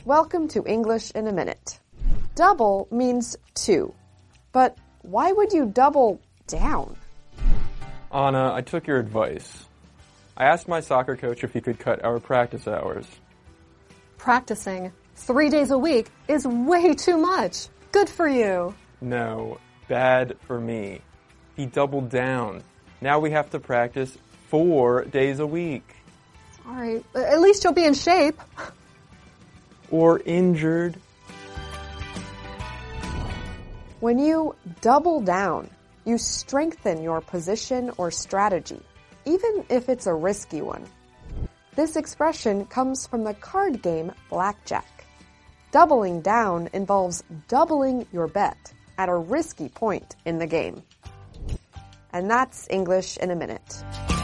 Welcome to English in a Minute. Double means two, but why would you double down? Anna, I took your advice. I asked my soccer coach if he could cut our practice hours. Practicing 3 days a week is way too much. Good for you. No, bad for me. He doubled down. Now we have to practice 4 days a week. All right, at least you'll be in shape. Or injured. When you double down, you strengthen your position or strategy, even if it's a risky one. This expression comes from the card game blackjack. Doubling down involves doubling your bet at a risky point in the game. And that's English in a Minute.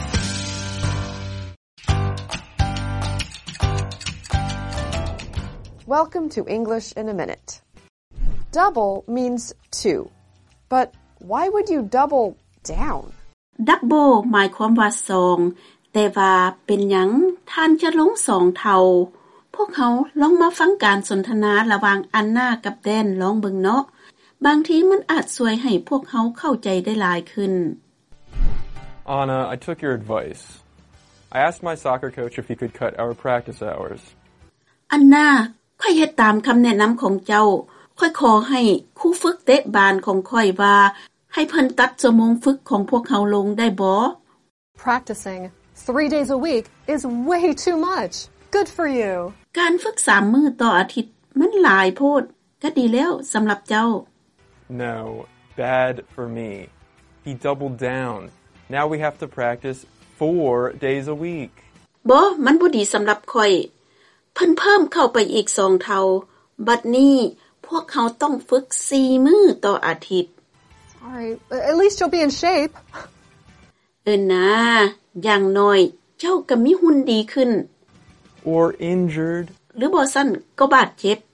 Welcome to English in a Minute. Double means two, but why would you double down? Double หมายความว่าสองแต่ว่าเป็นหยังท่านจะลงสองเท่าพวกเขาลองมาฟังการสนทนาระหว่างอันนากับแดนลองเบิ่งเนาะบางทีมันอาจช่วยให้พวกเขาเข้าใจได้หลายขึ้น Anna, I took your advice. I asked my soccer coach if he could cut our practice hours. อันนาค่อยเฮ็ดตามคำแนะนำของเจ้าค่อยขอให้ครูฝึกเตะบาลของค่อยว่าให้เพิ่นตัดชั่วโมงฝึกของพวกเขาลงได้บ่ Practicing 3 days a week is way too much. Good for you. การฝึก3มื้อต่ออาทิตย์มันหลายโพดก็ดีแล้วสำหรับเจ้า No, bad for me. He doubled down. Now we have to practice 4 days a week. บ่มันบ่ดีสำหรับค่อยเพิ่นเพิ่มเข้าไปอีก2เท่าบัดนี้พวกเขาต้องฝึก4มื้อต่ออาทิตย์ All right, at least you'll be in shape. นะอย่างน้อยเจ้าก็มีหุ่นดีขึ้น Or injured. หรือบ่ซั่นก็บาดเจ็บ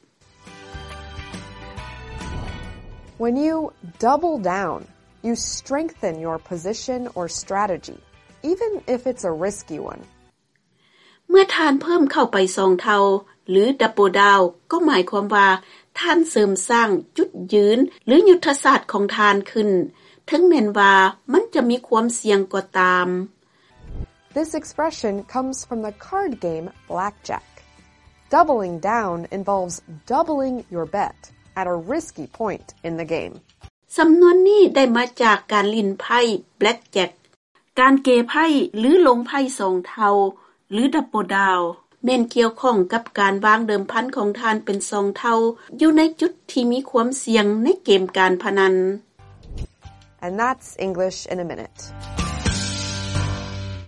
When you double down, you strengthen your position or strategy, even if it's a risky one. เมื่อท่านเพิ่มเข้าไป2เท่าหรือ double down ก็หมายความว่าท่านเสริมสร้างจุดยืนหรือยุทธศาสตร์ของท่านขึ้นถึงแม้นว่ามันจะมีความเสี่ยงก็ตาม This expression comes from the card game blackjack. Doubling down involves doubling your bet at a risky point in the game. สำนวนนี้ได้มาจากการเล่นไพ่ blackjack การเกไพ่หรือลงไพ่2เท่าหรือ double down แม่นเกี่ยวข้องกับการวางเดิมพันของท่านเป็น2เท่าอยู่ในจุดที่มีความเสี่ยงในเกมการพนัน And that's English in a Minute.